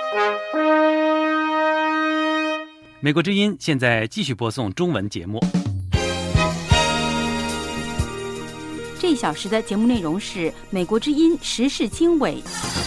美国之音现在继续播送中文节目。 这一小时的节目内容是美国之音时事经纬。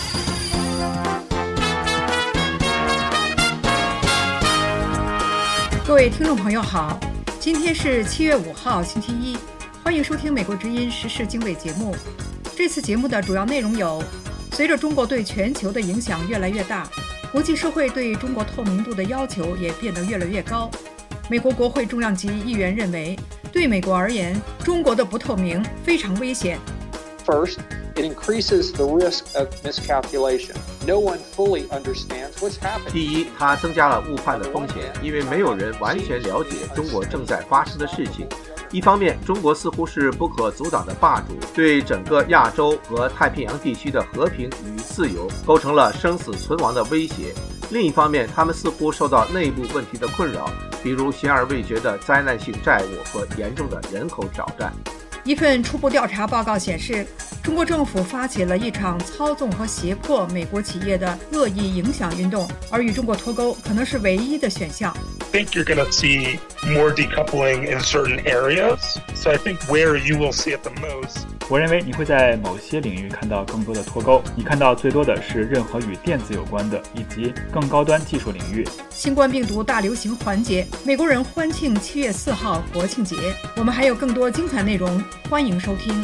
各位听众朋友好，今天是7月5号星期一，欢迎收听美国之音时事经纬节目。这次节目的主要内容有：随着中国对全球的影响越来越大，国际社会对中国透明度的要求也变得越来越高。美国国会重量级议员认为，对美国而言，中国的不透明非常危险。 First, it increases the risk of miscalculation. No one fully understands what's happening. 第一，它增加了误判的风险，因为没有人完全了解中国正在发生的事情。一方面，中国似乎是不可阻挡的霸主，对整个亚洲和太平洋地区的和平与自由构成了生死存亡的威胁。另一方面，他们似乎受到内部问题的困扰，比如悬而未决的灾难性债务和严重的人口挑战。 一份初步调查报告显示，中国政府发起了一场操纵和胁迫美国企业的恶意影响运动，而与中国脱钩可能是唯一的选项。 I think you're going to see more decoupling in certain areas. So I think where you will see it the most. 我认为你会在某些领域看到更多的脱钩，你看到最多的是任何与电子有关的以及更高端技术领域。 新冠病毒大流行缓解，美国人欢庆7月4号国庆节。我们还有更多精彩内容，欢迎收听。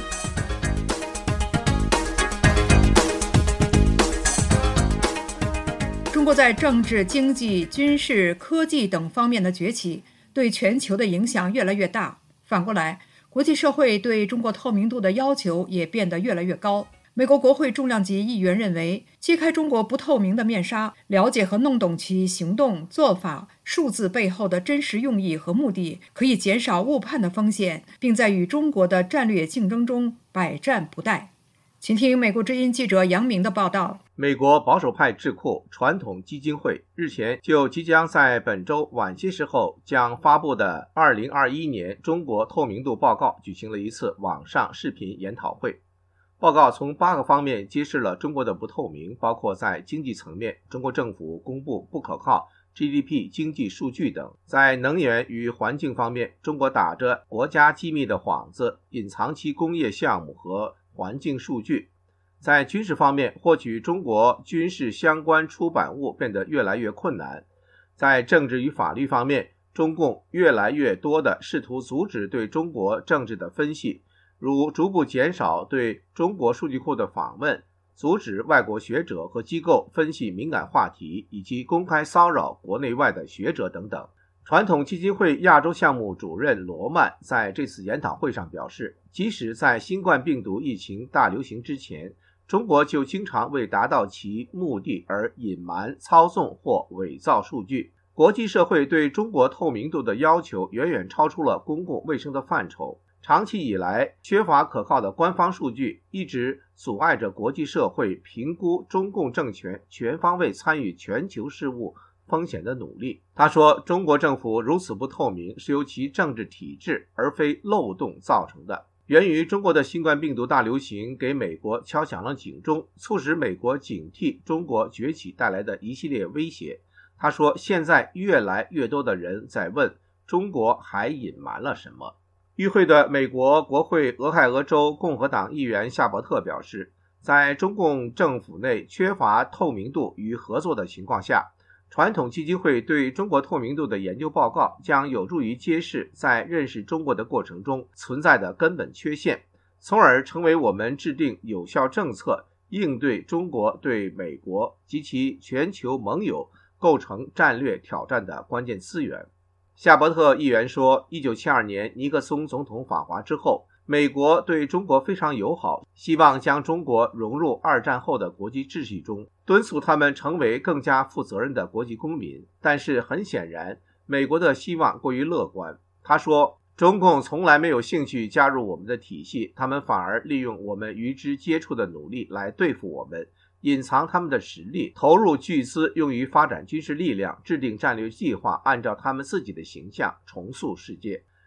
中国在政治、经济、军事、科技等方面的崛起，对全球的影响越来越大。反过来，国际社会对中国透明度的要求也变得越来越高。美国国会重量级议员认为，揭开中国不透明的面纱，了解和弄懂其行动、做法、数字背后的真实用意和目的，可以减少误判的风险，并在与中国的战略竞争中百战不殆。请听美国之音记者杨明的报道。 美国保守派智库传统基金会日前就即将在本周晚些时候将发布的2021年中国透明度报告举行了一次网上视频研讨会。报告从8个方面揭示了中国的不透明，包括在经济层面，中国政府公布不可靠 GDP 经济数据等；在能源与环境方面，中国打着国家机密的幌子，隐藏其工业项目和环境数据；在军事方面，获取中国军事相关出版物变得越来越困难；在政治与法律方面，中共越来越多地试图阻止对中国政治的分析，如逐步减少对中国数据库的访问，阻止外国学者和机构分析敏感话题，以及公开骚扰国内外的学者等等。传统基金会亚洲项目主任罗曼在这次研讨会上表示，即使在新冠病毒疫情大流行之前，中国就经常为达到其目的而隐瞒、操纵或伪造数据。国际社会对中国透明度的要求远远超出了公共卫生的范畴。长期以来，缺乏可靠的官方数据一直阻碍着国际社会评估中共政权全方位参与全球事务风险的努力。他说，中国政府如此不透明是由其政治体制而非漏洞造成的。源于中国的新冠病毒大流行给美国敲响了警钟，促使美国警惕中国崛起带来的一系列威胁。他说，现在越来越多的人在问，中国还隐瞒了什么？与会的美国国会俄亥俄州共和党议员夏伯特表示，在中共政府内缺乏透明度与合作的情况下，传统基金会对中国透明度的研究报告将有助于揭示在认识中国的过程中存在的根本缺陷，从而成为我们制定有效政策，应对中国对美国及其全球盟友构成战略挑战的关键资源。夏伯特议员说，1972年尼克松总统访华之后，美国对中国非常友好，希望将中国融入二战后的国际秩序中，敦促他们成为更加负责任的国际公民。但是很显然，美国的希望过于乐观。他说，中共从来没有兴趣加入我们的体系，他们反而利用我们与之接触的努力来对付我们，隐藏他们的实力，投入巨资用于发展军事力量，制定战略计划，按照他们自己的形象重塑世界。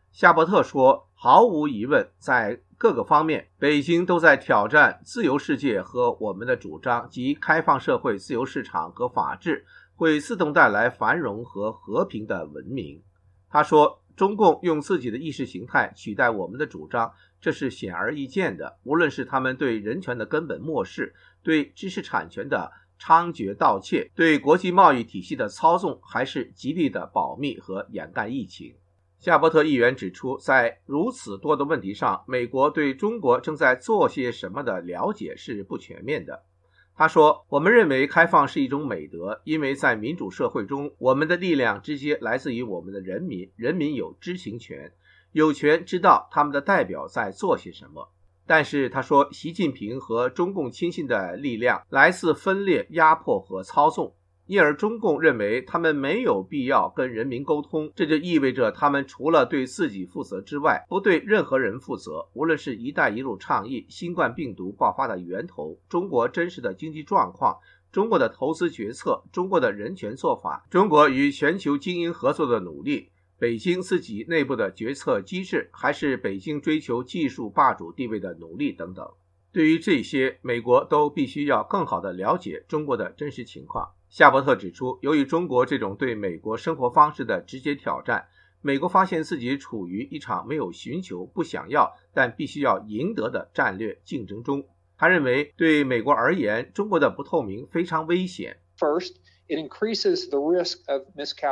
夏伯特说，毫无疑问，在各个方面，北京都在挑战自由世界和我们的主张，即开放社会、自由市场和法治会自动带来繁荣和和平的文明。他说，中共用自己的意识形态取代我们的主张，这是显而易见的，无论是他们对人权的根本漠视，对知识产权的猖獗盗窃，对国际贸易体系的操纵，还是极力的保密和掩盖疫情。夏伯特议员指出，在如此多的问题上，美国对中国正在做些什么的了解是不全面的。他说，我们认为开放是一种美德，因为在民主社会中，我们的力量直接来自于我们的人民，人民有知情权，有权知道他们的代表在做些什么。但是他说，习近平和中共亲信的力量来自分裂、压迫和操纵，因而中共认为他们没有必要跟人民沟通，这就意味着他们除了对自己负责之外，不对任何人负责。无论是一带一路倡议、新冠病毒爆发的源头、中国真实的经济状况、中国的投资决策、中国的人权做法、中国与全球精英合作的努力、北京自己内部的决策机制，还是北京追求技术霸主地位的努力等等。对于这些，美国都必须要更好地了解中国的真实情况。夏伯特指出，由于中国这种对美国生活方式的直接挑战，美国发现自己处于一场没有寻求、不想要但必须要赢得的战略竞争中。他认为，对美国而言，中国的不透明非常危险。 First, it increases the risk of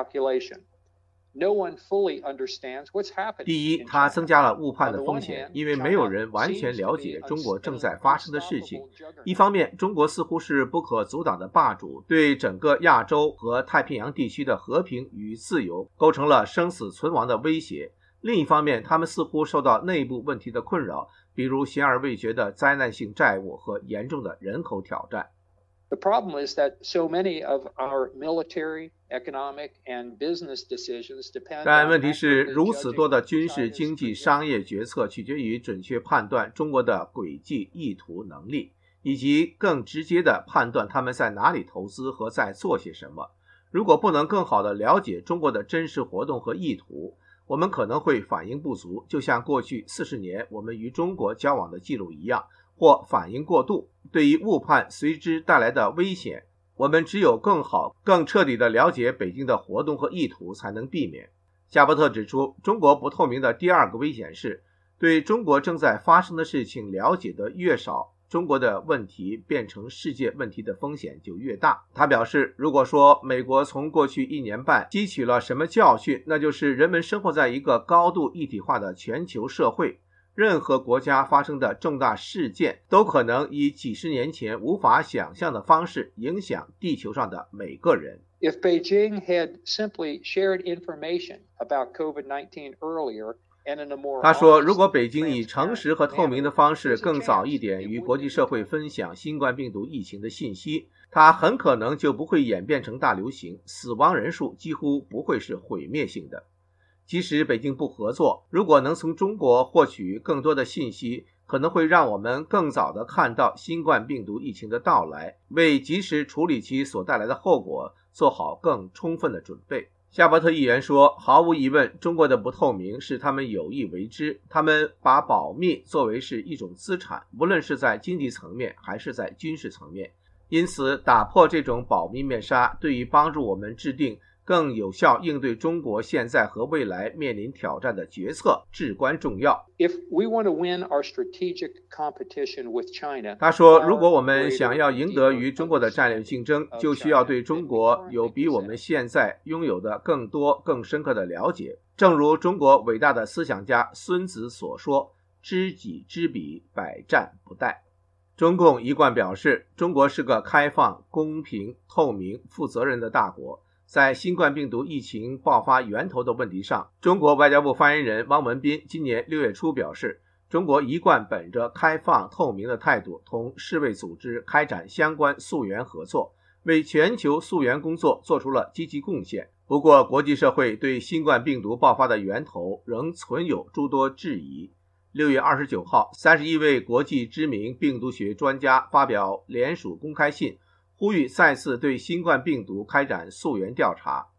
miscalculation.No one fully understands what's happening. 第一，它增加了误判的风险，因为没有人完全了解中国正在发生的事情。一方面，中国似乎是不可阻挡的霸主，对整个亚洲和太平洋地区的和平与自由构成了生死存亡的威胁。另一方面，他们似乎受到内部问题的困扰，比如显而易见的灾难性债务和严重的人口挑战。 The problem is that so many of our military, economic, and business decisions depend on 但问题是，如此多的军事、经济、商业决策取决于准确判断中国的轨迹、意图、能力，以及更直接地判断他们在哪里投资和在做些什么。如果不能更好地了解中国的真实活动和意图，我们可能会反应不足，就像过去40年我们与中国交往的记录一样，或反应过度。对于误判随之带来的危险，我们只有更好、更彻底地了解北京的活动和意图才能避免。夏伯特指出，中国不透明的第二个危险是，对中国正在发生的事情了解的越少，中国的问题变成世界问题的风险就越大。他表示，如果说美国从过去1年半汲取了什么教训，那就是人们生活在一个高度一体化的全球社会，任何国家发生的重大事件都可能以几十年前无法想象的方式影响地球上的每个人。 If Beijing had simply shared information about COVID-19 earlier, 他说，如果北京以诚实和透明的方式更早一点与国际社会分享新冠病毒疫情的信息，它很可能就不会演变成大流行，死亡人数几乎不会是毁灭性的。即使北京不合作，如果能从中国获取更多的信息，可能会让我们更早地看到新冠病毒疫情的到来，为及时处理其所带来的后果做好更充分的准备。夏伯特议员说，毫无疑问，中国的不透明是他们有意为之，他们把保密作为是一种资产，无论是在经济层面还是在军事层面。因此，打破这种保密面纱，对于帮助我们制定更有效应对中国现在和未来面临挑战的决策至关重要。 If we want to win our strategic competition with China, 他说，如果我们想要赢得与中国的战略竞争，就需要对中国有比我们现在拥有的更多、更深刻的了解。正如中国伟大的思想家孙子所说，知己知彼，百战不殆。中共一贯表示，中国是个开放、公平、透明、负责任的大国。在新冠病毒疫情爆发源头的问题上，中国外交部发言人汪文斌今年6月初表示，中国一贯本着开放透明的态度，同世卫组织开展相关溯源合作，为全球溯源工作做出了积极贡献。不过，国际社会对新冠病毒爆发的源头仍存有诸多质疑。6月29号，31位国际知名病毒学专家发表联署公开信，呼吁再次对新冠病毒开展溯源调查。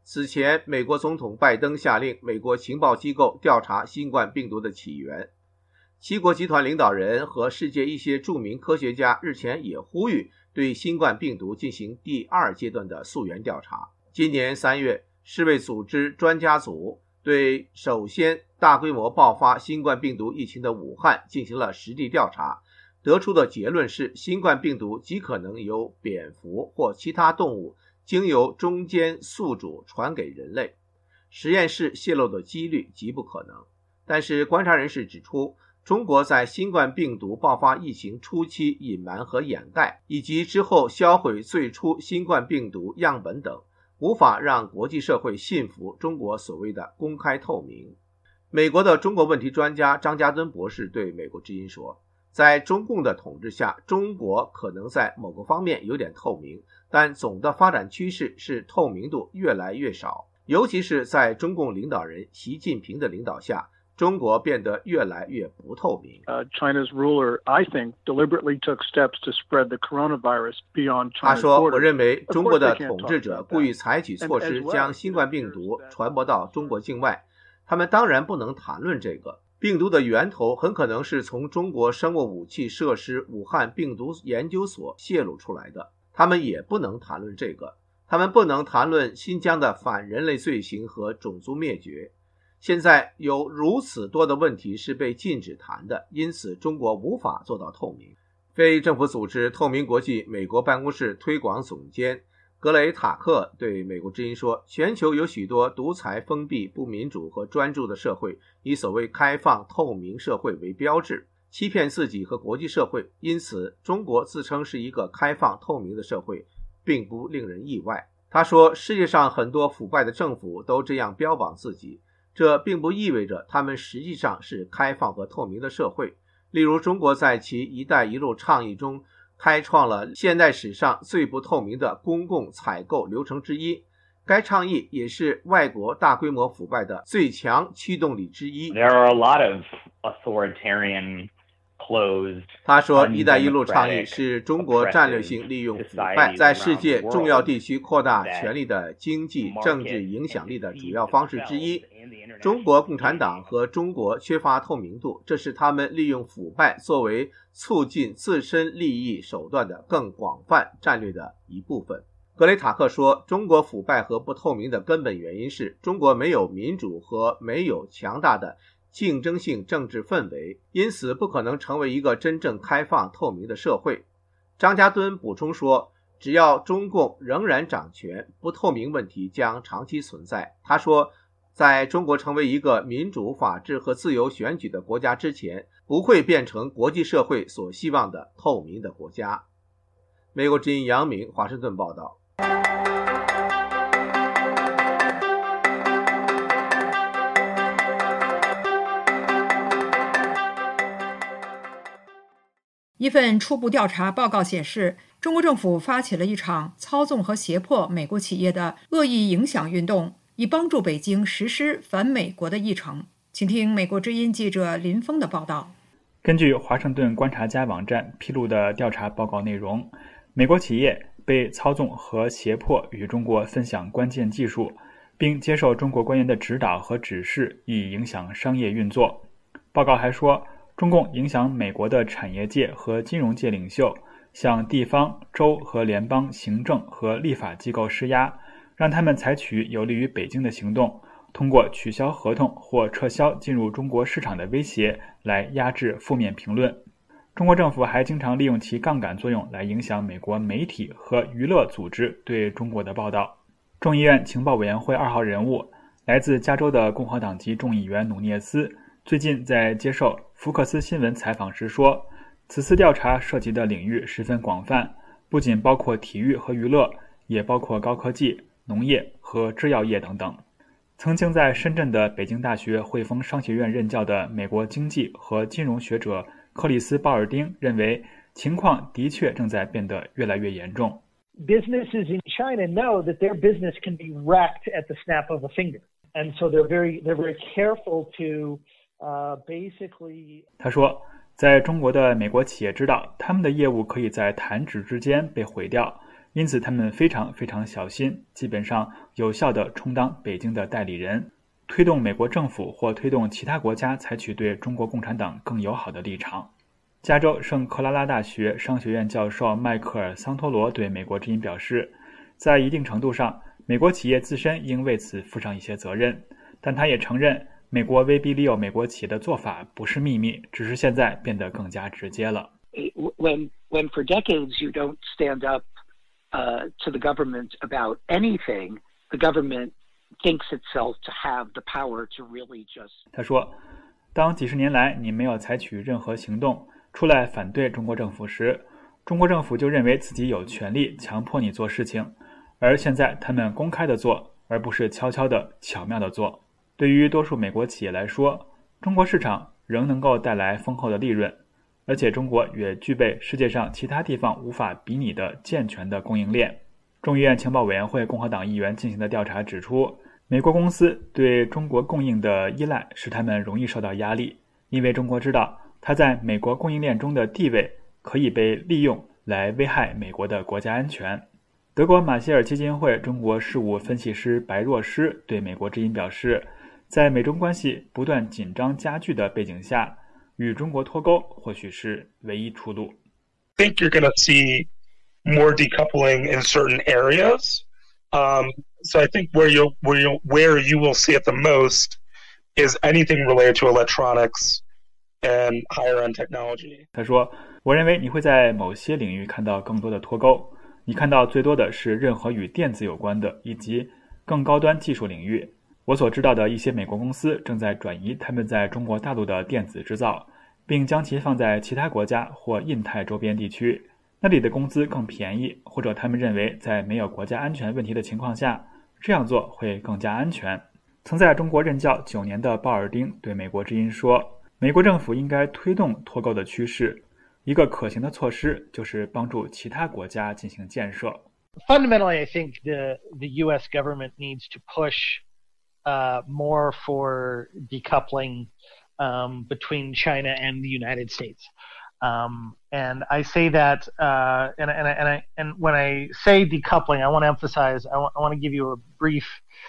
此前，美国总统拜登下令美国情报机构调查新冠病毒的起源。七国集团领导人和世界一些著名科学家日前也呼吁对新冠病毒进行第2阶段的溯源调查。今年3月，世卫组织专家组对首先大规模爆发新冠病毒疫情的武汉进行了实地调查，得出的结论是，新冠病毒极可能由蝙蝠或其他动物经由中间宿主传给人类，实验室泄露的几率极不可能。但是观察人士指出，中国在新冠病毒爆发疫情初期隐瞒和掩盖，以及之后销毁最初新冠病毒样本等，无法让国际社会信服中国所谓的公开透明。美国的中国问题专家张家敦博士对美国之音说，在中共的统治下，中国可能在某个方面有点透明，但总的发展趋势是透明度越来越少，尤其是在中共领导人习近平的领导下，中国变得越来越不透明。 China's ruler, I think, deliberately took steps to spread the coronavirus beyond China's borders. 他说，我认为中国的统治者故意采取措施将新冠病毒传播到中国境外，他们当然不能谈论这个。病毒的源头很可能是从中国生物武器设施武汉病毒研究所泄露出来的，他们也不能谈论这个。他们不能谈论新疆的反人类罪行和种族灭绝。现在有如此多的问题是被禁止谈的，因此中国无法做到透明。非政府组织透明国际美国办公室推广总监格雷塔克对美国之音说，全球有许多独裁、封闭、不民主和专制的社会，以所谓开放、透明社会为标志，欺骗自己和国际社会，因此中国自称是一个开放、透明的社会，并不令人意外。他说，世界上很多腐败的政府都这样标榜自己，这并不意味着他们实际上是开放和透明的社会。例如，中国在其一带一路倡议中开创了现代史上最不透明的公共采购流程之一，该倡议也是外国大规模腐败的最强驱动力之一。 There are a lot of authoritarian closed. 他说，一带一路倡议是中国战略性利用腐败在世界重要地区扩大权力的经济政治影响力的主要方式之一。中国共产党和中国缺乏透明度，这是他们利用腐败作为促进自身利益手段的更广泛战略的一部分。格雷塔克说，中国腐败和不透明的根本原因是中国没有民主和没有强大的竞争性政治氛围，因此不可能成为一个真正开放透明的社会。张家敦补充说，只要中共仍然掌权，不透明问题将长期存在。他说，在中国成为一个民主、法治和自由选举的国家之前，不会变成国际社会所希望的透明的国家。美国之音杨明，华盛顿报道。 一份初步调查报告显示，中国政府发起了一场操纵和胁迫美国企业的恶意影响运动，以帮助北京实施反美国的议程。请听美国之音记者林峰的报道。 根据华盛顿观察家网站披露的调查报告内容，美国企业被操纵和胁迫与中国分享关键技术，并接受中国官员的指导和指示，以影响商业运作。报告还说，中共影响美国的产业界和金融界领袖，向地方、州和联邦行政和立法机构施压，让他们采取有利于北京的行动，通过取消合同或撤销进入中国市场的威胁来压制负面评论。中国政府还经常利用其杠杆作用来影响美国媒体和娱乐组织对中国的报道。众议院情报委员会2号人物，来自加州的共和党籍众议员努涅斯，最近在接受福克斯新闻采访时说，此次调查涉及的领域十分广泛，不仅包括体育和娱乐，也包括高科技、农业和制药业等等。曾经在深圳的北京大学汇丰商学院任教的美国经济和金融学者克里斯·鲍尔丁认为，情况的确正在变得越来越严重。 Businesses in China know that their business can be wrecked at the snap of a finger, and so they're very careful to basically. 他说，在中国的美国企业知道，他们的业务可以在弹指之间被毁掉， 因此他们非常非常小心，基本上有效地充当北京的代理人，推动美国政府或推动其他国家采取对中国共产党更友好的立场。加州圣克拉拉大学商学院教授迈克尔·桑托罗对美国之音表示，在一定程度上，美国企业自身应为此负上一些责任，但他也承认美国威逼利诱美国企业的做法不是秘密，只是现在变得更加直接了。 When for decades you don't stand up to the government about anything, the government thinks itself to have the power to really just. 他说，当几十年来你没有采取任何行动出来反对中国政府时，中国政府就认为自己有权利强迫你做事情，而现在他们公开的做，而不是悄悄的巧妙的做。对于多数美国企业来说，中国市场仍能够带来丰厚的利润，而且中国也具备世界上其他地方无法比拟的健全的供应链。众议院情报委员会共和党议员进行的调查指出，美国公司对中国供应的依赖使他们容易受到压力，因为中国知道它在美国供应链中的地位可以被利用来危害美国的国家安全。德国马歇尔基金会中国事务分析师白若诗对美国之音表示，在美中关系不断紧张加剧的背景下，与中国脱钩或许是唯一出路。 I think you're going to see more decoupling in certain areas. So I think where you will see it the most is anything related to electronics and higher end technology. 他说，我认为你会在某些领域看到更多的脱钩，你看到最多的是任何与电子有关的以及更高端技术领域。我所知道的一些美国公司正在转移他们在中国大陆的电子制造，并将其放在其他国家或印太周边地区，那里的工资更便宜，或者他们认为在没有国家安全问题的情况下，这样做会更加安全。曾在中国任教9年的鲍尔丁对美国之音说，美国政府应该推动脱钩的趋势，一个可行的措施就是帮助其他国家进行建设。 Fundamentally, I think the U.S. government needs to push more for decoupling between China and the United States. And I say that, and when I say decoupling, I want to emphasize, I want to give you a brief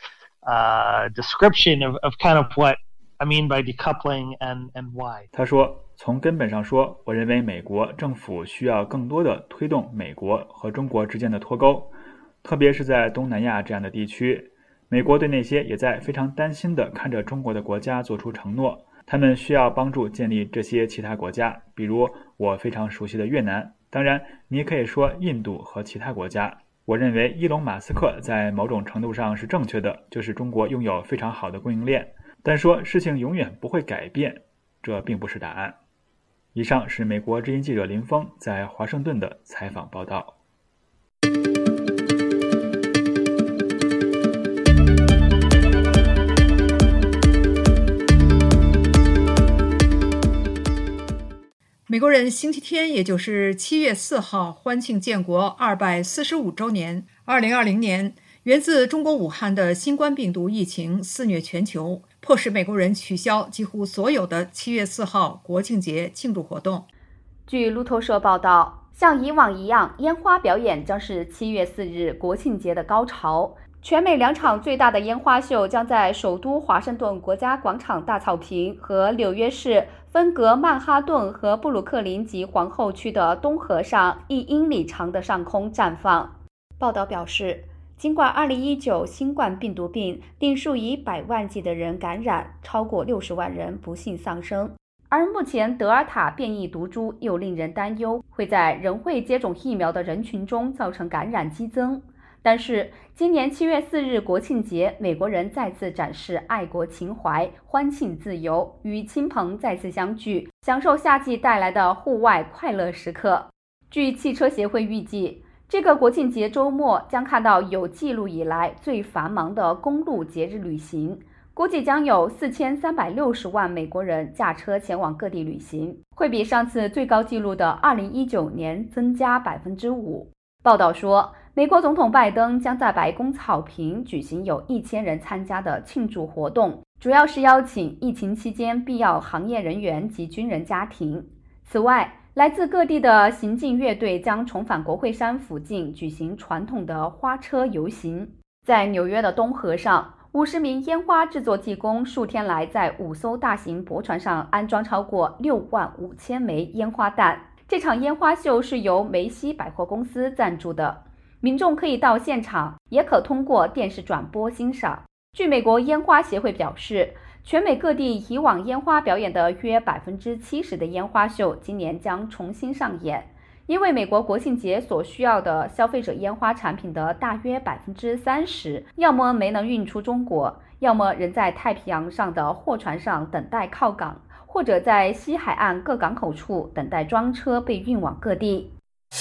description of kind of what I mean by decoupling and why. 他说，从根本上说，我认为美国政府需要更多的推动美国和中国之间的脱钩，特别是在东南亚这样的地区。美国对那些也在非常担心地看着中国的国家做出承诺，他们需要帮助建立这些其他国家，比如我非常熟悉的越南，当然你也可以说印度和其他国家。我认为伊隆马斯克在某种程度上是正确的，就是中国拥有非常好的供应链，但说事情永远不会改变，这并不是答案。以上是美国之音记者林峰在华盛顿的采访报道。 美国人星期天，也就是7月4号，欢庆建国245周年。2020年，源自中国武汉的新冠病毒疫情肆虐全球，迫使美国人取消几乎所有的7月4号国庆节庆祝活动。 据路透社报道，像以往一样，烟花表演将是7月4日国庆节的高潮。全美2场最大的烟花秀将在首都华盛顿国家广场大草坪和纽约市分隔曼哈顿和布鲁克林及皇后区的东河上1英里长的上空绽放。报道表示，尽管2019新冠病毒病令数以百万计的人感染，超过60万人不幸丧生，而目前德尔塔变异毒株又令人担忧会在仍未接种疫苗的人群中造成感染激增。但是今年7月4日国庆节，美国人再次展示爱国情怀，欢庆自由，与亲朋再次相聚，享受夏季带来的户外快乐时刻。据汽车协会预计，这个国庆节周末将看到有记录以来最繁忙的公路节日旅行，估计将有4360万美国人驾车前往各地旅行，会比上次最高纪录的2019年增加 5%。 报道说，美国总统拜登将在白宫草坪举行有1000人参加的庆祝活动，主要是邀请疫情期间必要行业人员及军人家庭。此外， 来自各地的行进乐队将重返国会山附近举行传统的花车游行。在纽约的东河上，50名烟花制作技工数天来在5艘大型驳船上安装超过65000枚烟花弹。这场烟花秀是由梅西百货公司赞助的，民众可以到现场，也可通过电视转播欣赏。据美国烟花协会表示，全美各地以往烟花表演的约70%的烟花秀今年将重新上演，因为美国国庆节所需要的消费者烟花产品的大约30%，要么没能运出中国，要么仍在太平洋上的货船上等待靠港，或者在西海岸各港口处等待装车被运往各地。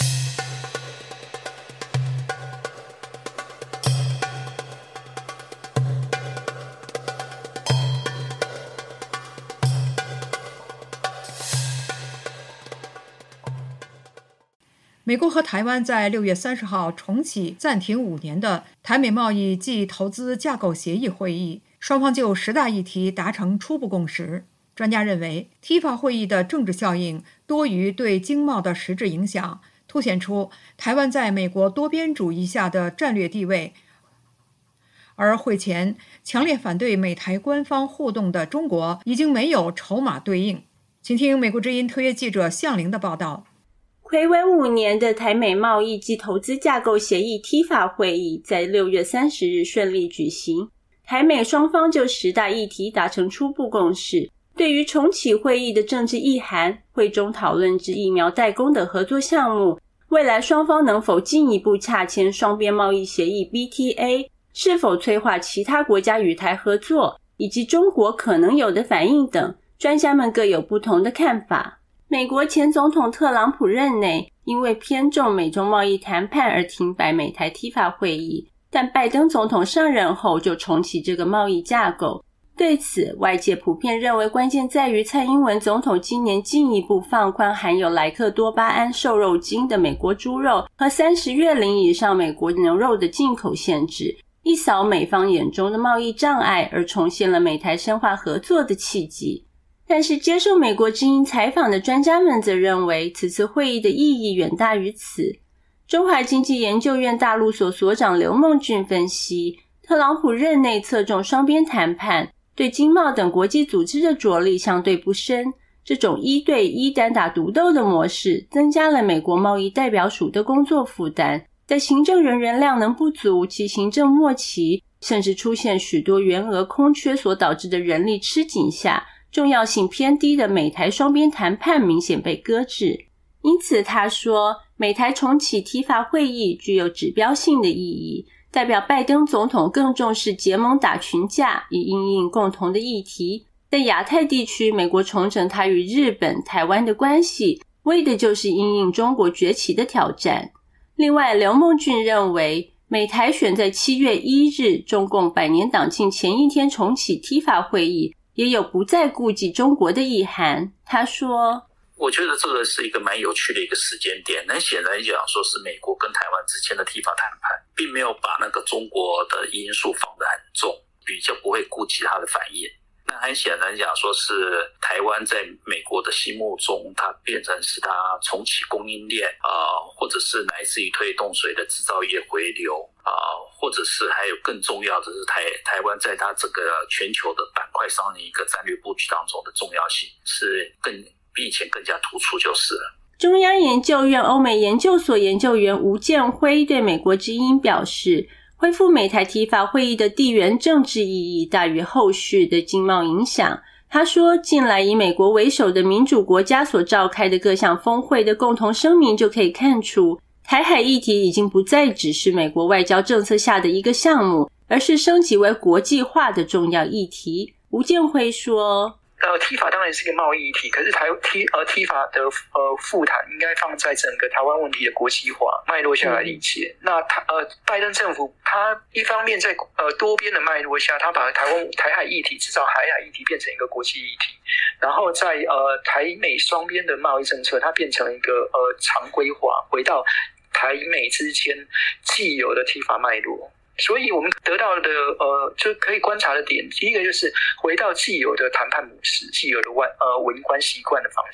美国和台湾在6月30号重启暂停5年的台美贸易暨投资架构协议会议，双方就10大议题达成初步共识。专家认为 TIFA 会议的政治效应多于对经贸的实质影响，凸显出台湾在美国多边主义下的战略地位。而会前强烈反对美台官方互动的中国已经没有筹码对应。请听美国之音特约记者向玲的报道。 睽违5年的台美贸易及投资架构协议 TIFA 会议在6月30日顺利举行，台美双方就10大议题达成初步共识。对于重启会议的政治意涵，会中讨论至疫苗代工的合作项目，未来双方能否进一步洽签双边贸易协议 BTA， 是否催化其他国家与台合作，以及中国可能有的反应等，专家们各有不同的看法。美国前总统特朗普任内因为偏重美中贸易谈判而停摆美台 TIFA 会议，但拜登总统上任后就重启这个贸易架构。对此，外界普遍认为关键在于蔡英文总统今年进一步放宽含有莱克多巴胺瘦肉精的美国猪肉和30月龄以上美国牛肉的进口限制，一扫美方眼中的贸易障碍，而重现了美台深化合作的契机。但是接受美国之音采访的专家们则认为，此次会议的意义远大于此。中华经济研究院大陆所所长刘梦俊分析，特朗普任内侧重双边谈判，对经贸等国际组织的着力相对不深，这种1对1单打独斗的模式增加了美国贸易代表署的工作负担，在行政人员量能不足及行政末期，甚至出现许多员额空缺所导致的人力吃紧下，重要性偏低的美台双边谈判明显被搁置。因此他说，美台重启 TIFA 会议具有指标性的意义，代表拜登总统更重视结盟打群架，以因应共同的议题。在亚太地区，美国重整它与日本、台湾的关系，为的就是因应中国崛起的挑战。另外，刘梦俊认为，美台选在7月1日中共100年党庆前一天重启 TIFA 会议，也有不再顾及中国的意涵。他说， 我觉得这个是一个蛮有趣的一个时间点，那显然讲说是美国跟台湾之间的 TIFA 谈判并没有把那个中国的因素放得很重，比较不会顾及它的反应。那很显然讲说是台湾在美国的心目中，它变成是它重启供应链或者是乃至于推动水的制造业回流或者是还有更重要的是台湾在它这个全球的板块上的一个战略布局当中的重要性是比以前更加突出就是了。 中央研究院欧美研究所研究员吴建辉对美国之音表示，恢复美台 TIFA 会议的地缘政治意义大于后续的经贸影响。他说，近来以美国为首的民主国家所召开的各项峰会的共同声明就可以看出，台海议题已经不再只是美国外交政策下的一个项目，而是升级为国际化的重要议题。吴建辉说 ，TIFA 当然是一个贸易议题，可是TIFA 的复谈应该放在整个台湾问题的国际化脉络下来理解。那拜登政府他一方面在多边的脉络下，他把台海议题至少海议题变成一个国际议题，然后在台美双边的贸易政策，它变成一个常规化，回到台美之间既有的 TIFA 脉络。所以我们得到的就可以观察的点，第一个就是回到既有的谈判模式，既有的文官习惯的方式。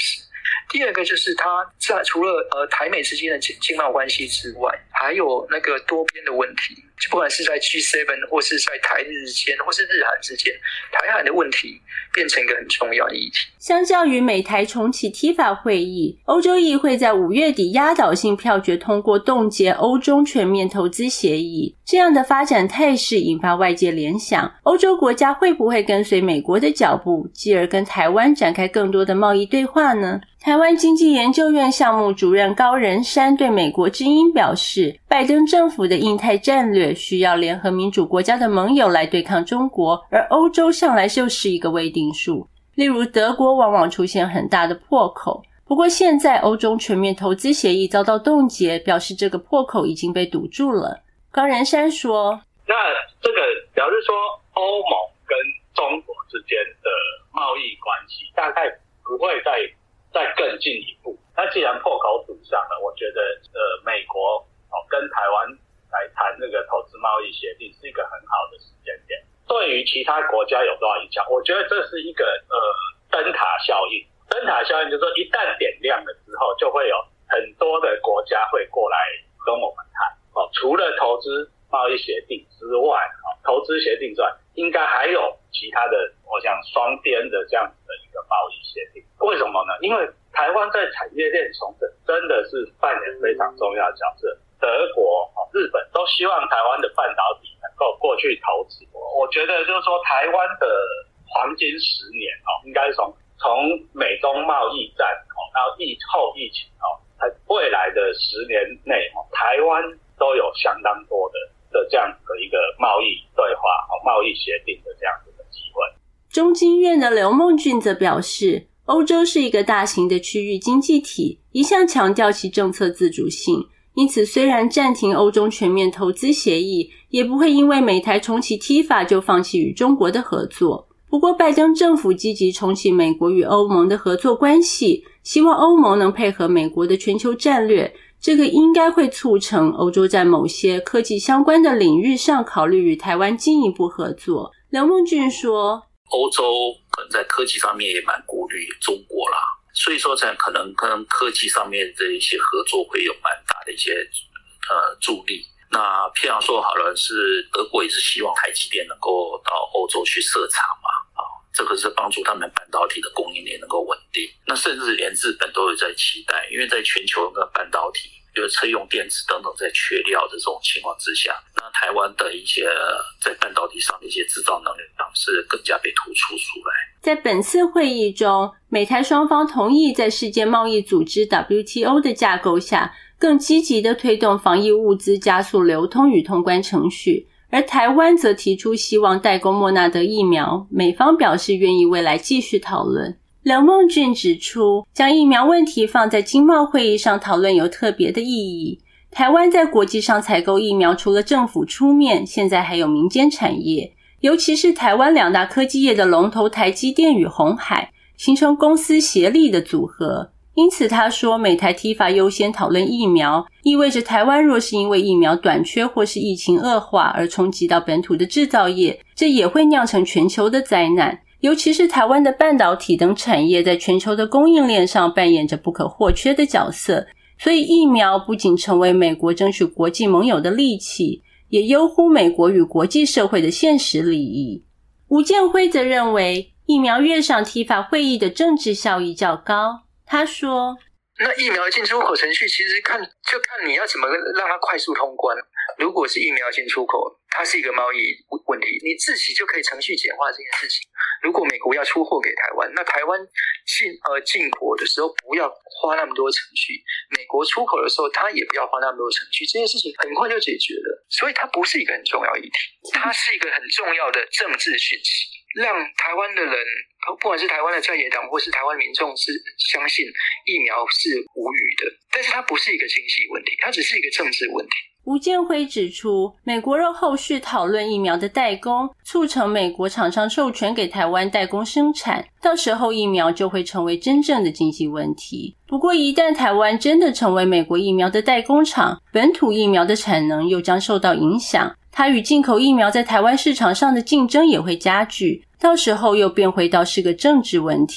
第二个就是它在除了台美之间的经贸关系之外，还有那个多边的问题，就不管是在 G7 或是在台日之间，或是日韩之间，台海的问题变成一个很重要的议题。 相较于美台重启 TIFA 会议，欧洲议会在5月底压倒性票决通过冻结欧中全面投资协议，这样的发展态势引发外界联想，欧洲国家会不会跟随美国的脚步，继而跟台湾展开更多的贸易对话呢？台湾经济研究院项目主任高人山对美国之音表示，拜登政府的印太战略需要联合民主国家的盟友来对抗中国，而欧洲向来就是一个未定数，例如德国往往出现很大的破口。不过现在欧中全面投资协议遭到冻结，表示这个破口已经被堵住了。高人山说， 那这个表示说欧盟跟中国之间的贸易关系大概不会再更进一步。那既然破口堵上了，我觉得美国跟台湾来谈那个投资贸易协定是一个很好的时间点。对于其他国家有多少影响？我觉得这是一个灯塔效应。灯塔效应就是说，一旦点亮了之后，就会有很多的国家会过来跟我们谈。除了投资贸易协定之外，投资协定之外，应该还有其他的，我想双边的这样子的一个贸易协定。为什么呢？因为台湾在产业链重整真的是扮演非常重要的角色。德国、日本都希望台湾的半导体能够过去投资。我觉得就是说，台湾的黄金10年应该从美中贸易战到后疫情未来的10年内，台湾都有相当多的这样的一个贸易对话、贸易协定的这样子的机会。 中经院的刘梦俊则表示，欧洲是一个大型的区域经济体，一向强调其政策自主性，因此虽然暂停欧中全面投资协议，也不会因为美台重启 TIFA 就放弃与中国的合作。不过拜登政府积极重启美国与欧盟的合作关系，希望欧盟能配合美国的全球战略，这个应该会促成欧洲在某些科技相关的领域上考虑与台湾进一步合作。刘梦俊说， 欧洲可能在科技上面也蛮顾虑中国啦，所以说在可能科技上面的一些合作会有蛮大的一些助力。那譬如说好了，是德国也是希望台积电能够到欧洲去设厂嘛，这个是帮助他们半导体的供应链能够稳定。那甚至连日本都有在期待，因为在全球的半导体，比如车用电子等等在缺料的这种情况之下，那台湾的一些在半导体上的一些制造能力是更加被突出出来。 在本次会议中，美台双方同意在世界贸易组织 WTO 的架构下，更积极地推动防疫物资加速流通与通关程序，而台湾则提出希望代工莫纳德疫苗，美方表示愿意未来继续讨论。刘梦俊指出，将疫苗问题放在经贸会议上讨论有特别的意义。台湾在国际上采购疫苗，除了政府出面，现在还有民间产业，尤其是台湾2大科技业的龙头台积电与鸿海，形成公司协力的组合。因此他说，美台 TIFA 优先讨论疫苗，意味着台湾若是因为疫苗短缺或是疫情恶化而冲击到本土的制造业，这也会酿成全球的灾难。尤其是台湾的半导体等产业在全球的供应链上扮演着不可或缺的角色，所以疫苗不仅成为美国争取国际盟友的利器，也攸乎美国与国际社会的现实利益。吴建辉则认为，疫苗跃上 TIFA 会议的政治效益较高。他说， 那疫苗进出口程序其实看你要怎么让它快速通关。如果是疫苗进出口，它是一个贸易问题，你自己就可以程序简化这件事情。如果美国要出货给台湾，那台湾进口的时候不要花那么多程序，美国出口的时候它也不要花那么多程序，这件事情很快就解决了。所以它不是一个很重要议题，它是一个很重要的政治讯息，让台湾的人，不管是台湾的在野党或是台湾民众，是相信疫苗是无虞的。但是它不是一个经济问题，它只是一个政治问题。 吴建辉指出，美国若后续讨论疫苗的代工，促成美国厂商授权给台湾代工生产，到时候疫苗就会成为真正的经济问题。不过一旦台湾真的成为美国疫苗的代工厂，本土疫苗的产能又将受到影响，它与进口疫苗在台湾市场上的竞争也会加剧，到时候又变回到是个政治问题。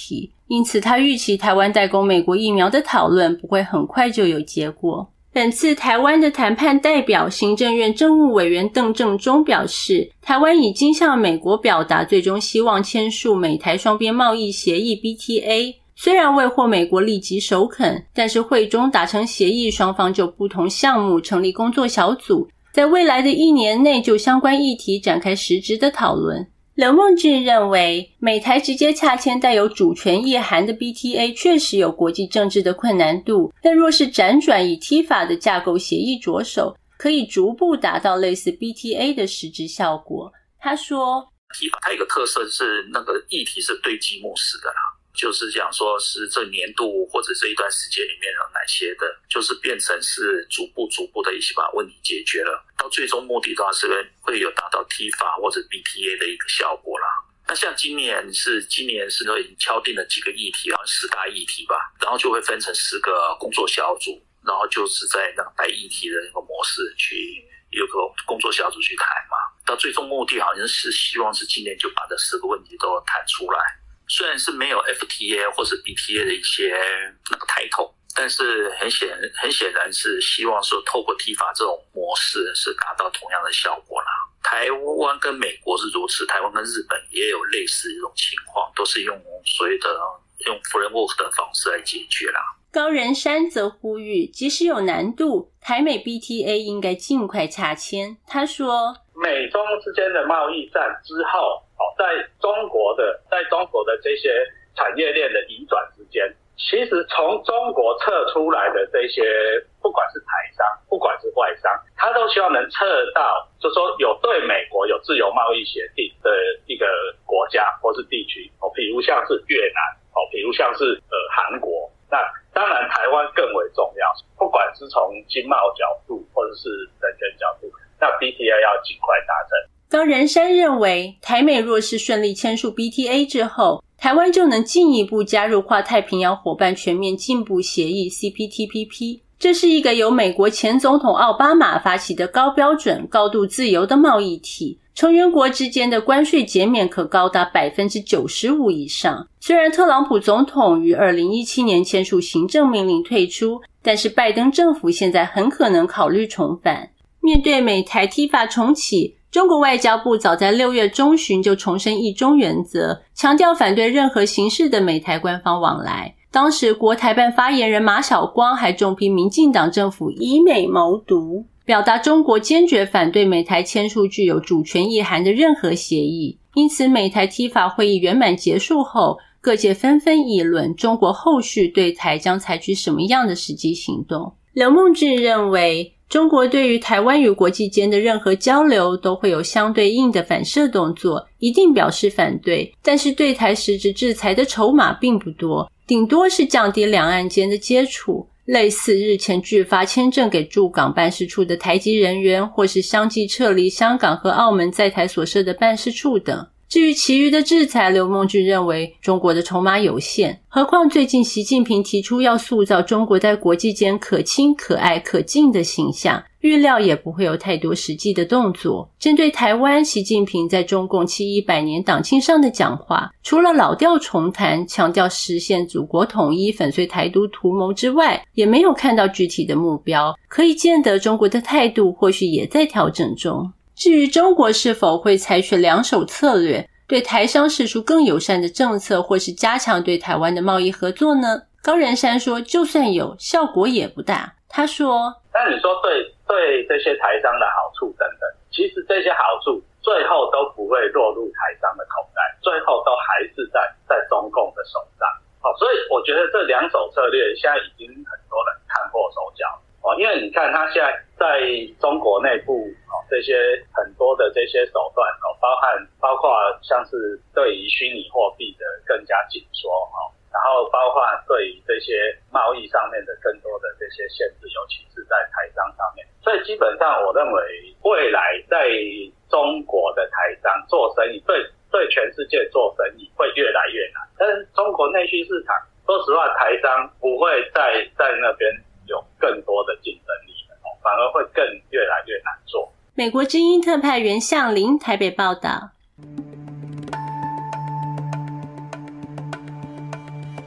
因此他预期台湾代工美国疫苗的讨论不会很快就有结果。本次台湾的谈判代表行政院政务委员邓正中表示，台湾已经向美国表达最终希望签署美台双边贸易协议 BTA， 虽然未获美国立即首肯，但是会中达成协议，双方就不同项目成立工作小组，在未来的1年内就相关议题展开实质的讨论。刘梦志认为，美台直接洽签带有主权意涵的 BTA 确实有国际政治的困难度，但若是辗转以 TIFA 的架构协议着手，可以逐步达到类似 BTA 的实质效果。他说 TIFA 它有一个特色是那个议题是堆积木式的啦，就是讲说是这年度或者这一段时间里面有哪些的，就是变成是逐步的一起把问题解决了，到最终目的的话是会有达到 TIFA 或者 BTA 的一个效果啦。那像今年是已经敲定了几个议题，好像10大议题吧，然后就会分成10个工作小组，然后就是在那个白议题的那个模式去有个工作小组去谈嘛，到最终目的好像是希望是今年就把这10个问题都谈出来。虽然是没有 FTA 或者 BTA 的一些那个title，但是很显然是希望说透过 TIFA 这种模式是达到同样的效果啦。台湾跟美国是如此，台湾跟日本也有类似这种情况，都是用所谓的用 framework 的方式来解决啦。 高人山则呼吁，即使有难度，台美 BTA 应该尽快洽签。他说， 美中之间的贸易战之后，在中国的这些产业链的移转之间，其实从中国撤出来的这些，不管是台商，不管是外商，他都希望能撤到，就说有对美国有自由贸易协定的一个国家或是地区，比如像是越南，比如像是韩国。那当然台湾更为重要，不管是从经贸角度或者是人权角度，那 BTA 要尽快达成。 高人山认为，台美若是顺利签署 BTA 之后，台湾就能进一步加入跨太平洋伙伴全面进步协议 CPTPP。这是一个由美国前总统奥巴马发起的高标准、高度自由的贸易体，成员国之间的关税减免可高达 95% 以上。虽然特朗普总统于2017年签署行政命令退出，但是拜登政府现在很可能考虑重返。面对美台 TIFA 重启，中国外交部早在6月中旬就重申一中原则，强调反对任何形式的美台官方往来。当时国台办发言人马晓光还重批民进党政府以美谋独，表达中国坚决反对美台签署具有主权意涵的任何协议。因此美台 TIFA 会议圆满结束后，各界纷纷议论中国后续对台将采取什么样的实际行动。刘梦志认为，中国对于台湾与国际间的任何交流都会有相对应的反射动作，一定表示反对，但是对台实质制裁的筹码并不多，顶多是降低两岸间的接触，类似日前拒发签证给驻港办事处的台籍人员，或是相继撤离香港和澳门在台所设的办事处等。至于其余的制裁，刘梦俊认为中国的筹码有限，何况最近习近平提出要塑造中国在国际间可亲、可爱、可敬的形象，预料也不会有太多实际的动作。针对台湾，习近平在中共7·100年党庆上的讲话，除了老调重弹，强调实现祖国统一、粉碎台独图谋之外，也没有看到具体的目标，可以见得中国的态度或许也在调整中。至于中国是否会采取两手策略，对台商释出更友善的政策，或是加强对台湾的贸易合作呢？高人山说，就算有，效果也不大。他说， 那你说对这些台商的好处等等，其实这些好处最后都不会落入台商的口袋，最后都还是在中共的手上。所以我觉得这两手策略现在已经很多人看破手脚。因为你看他现在在中国内部这些很多的这些手段，包括像是对于虚拟货币的更加紧缩，然后包括对于这些贸易上面的更多的这些限制，尤其是在台商上面。所以基本上我认为未来在中国的台商做生意，对全世界做生意会越来越难。但是中国内需市场，说实话台商不会在那边有更多的竞争力，反而会更越来越难做。 美国之音特派员向林台北报道。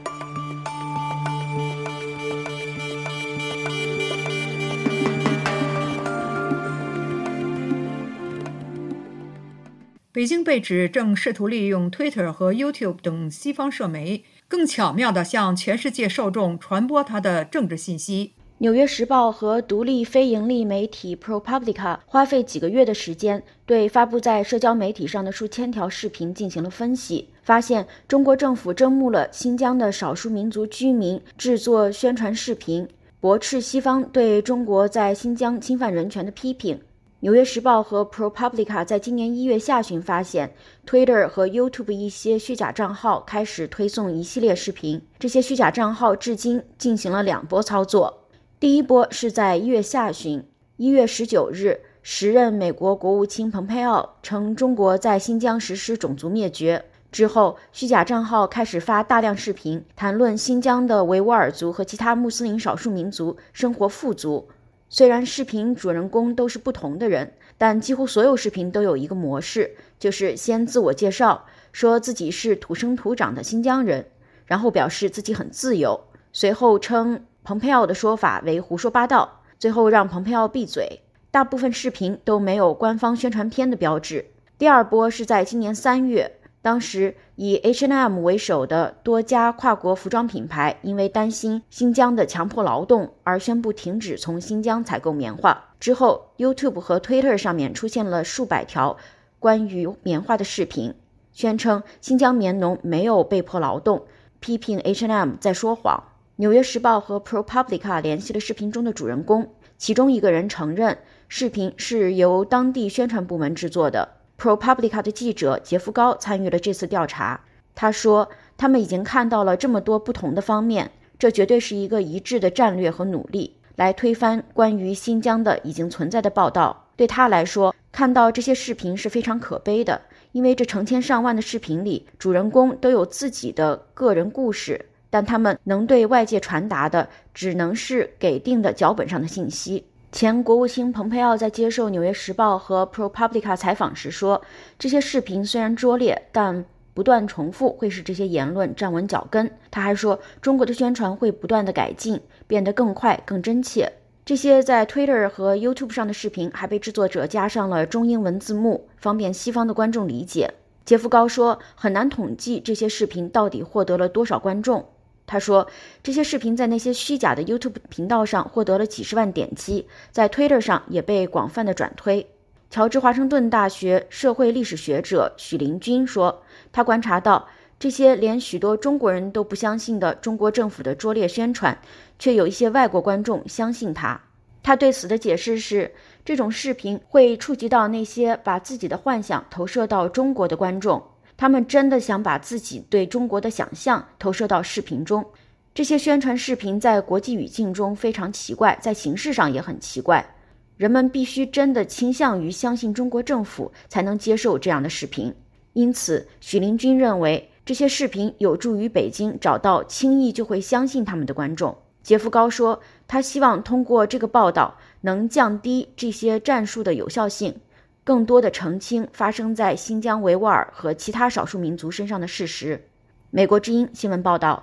北京被指正试图利用 Twitter 和 YouTube 等西方社媒，更巧妙地向全世界受众传播它的政治信息。 纽约时报和独立非盈利媒体 ProPublica 花费几个月的时间，对发布在社交媒体上的数千条视频进行了分析，发现中国政府征募了新疆的少数民族居民制作宣传视频，驳斥西方对中国在新疆侵犯人权的批评。纽约时报和 ProPublica 在今年1月下旬发现 Twitter 和 YouTube 一些虚假账号开始推送一系列视频，这些虚假账号至今进行了2波操作。第一波是在1月下旬，1月19日，时任美国国务卿蓬佩奥称中国在新疆实施种族灭绝。之后，虚假账号开始发大量视频，谈论新疆的维吾尔族和其他穆斯林少数民族生活富足。虽然视频主人公都是不同的人，但几乎所有视频都有一个模式，就是先自我介绍，说自己是土生土长的新疆人，然后表示自己很自由，随后称蓬佩奥的说法为胡说八道，最后让蓬佩奥闭嘴。大部分视频都没有官方宣传片的标志。第二波是在今年3月，当时以 H&M 为首的多家跨国服装品牌因为担心新疆的强迫劳动而宣布停止从新疆采购棉花。之后 YouTube 和 Twitter 上面出现了数百条关于棉花的视频，宣称新疆棉农没有被迫劳动，批评 H&M 在说谎。纽约时报和 ProPublica 联系了视频中的主人公，其中一个人承认视频是由当地宣传部门制作的。ProPublica 的记者杰夫高参与了这次调查，他说他们已经看到了这么多不同的方面，这绝对是一个一致的战略和努力，来推翻关于新疆的已经存在的报道。对他来说，看到这些视频是非常可悲的，因为这成千上万的视频里，主人公都有自己的个人故事，但他们能对外界传达的只能是给定的脚本上的信息。前国务卿蓬佩奥在接受《纽约时报》和 ProPublica 采访时说，这些视频虽然拙劣，但不断重复会使这些言论站稳脚跟。他还说，中国的宣传会不断的改进，变得更快、更真切。这些在 Twitter 和 YouTube 上的视频还被制作者加上了中英文字幕，方便西方的观众理解。杰夫高说，很难统计这些视频到底获得了多少观众。他说，这些视频在那些虚假的 YouTube 频道上获得了几十万点击，在 Twitter 上也被广泛的转推。乔治华盛顿大学社会历史学者许林军说，他观察到这些连许多中国人都不相信的中国政府的拙劣宣传，却有一些外国观众相信它。他对此的解释是，这种视频会触及到那些把自己的幻想投射到中国的观众，他们真的想把自己对中国的想象投射到视频中。这些宣传视频在国际语境中非常奇怪，在形式上也很奇怪。人们必须真的倾向于相信中国政府，才能接受这样的视频。因此，许林军认为这些视频有助于北京找到轻易就会相信他们的观众。杰夫高说，他希望通过这个报道能降低这些战术的有效性，更多的澄清发生在新疆维吾尔和其他少数民族身上的事实。美国之音新闻报道。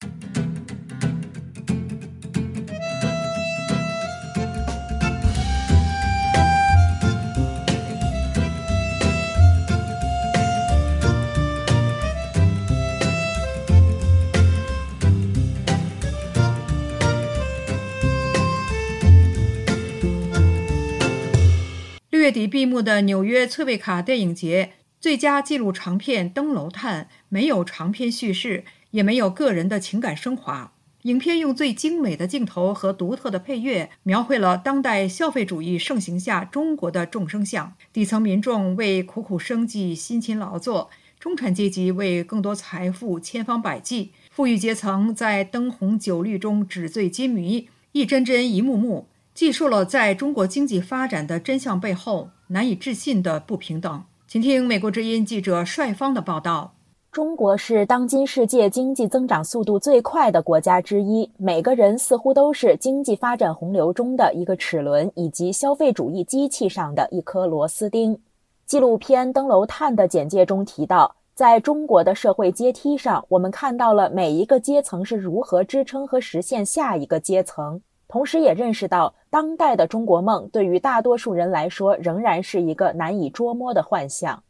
6月底闭幕的纽约翠维卡电影节最佳纪录长片《登楼探》没有长篇叙事，也没有个人的情感升华。影片用最精美的镜头和独特的配乐，描绘了当代消费主义盛行下中国的众生相。底层民众为苦苦生计辛勤劳作，中产阶级为更多财富千方百计，富裕阶层在灯红酒绿中纸醉金迷。一帧帧一幕幕记述了在中国经济发展的真相背后难以置信的不平等。请听美国之音记者帅芳的报道。 中国是当今世界经济增长速度最快的国家之一，每个人似乎都是经济发展洪流中的一个齿轮，以及消费主义机器上的一颗螺丝钉。纪录片《登楼探》的简介中提到，在中国的社会阶梯上，我们看到了每一个阶层是如何支撑和实现下一个阶层，同时也认识到当代的中国梦对于大多数人来说仍然是一个难以捉摸的幻象。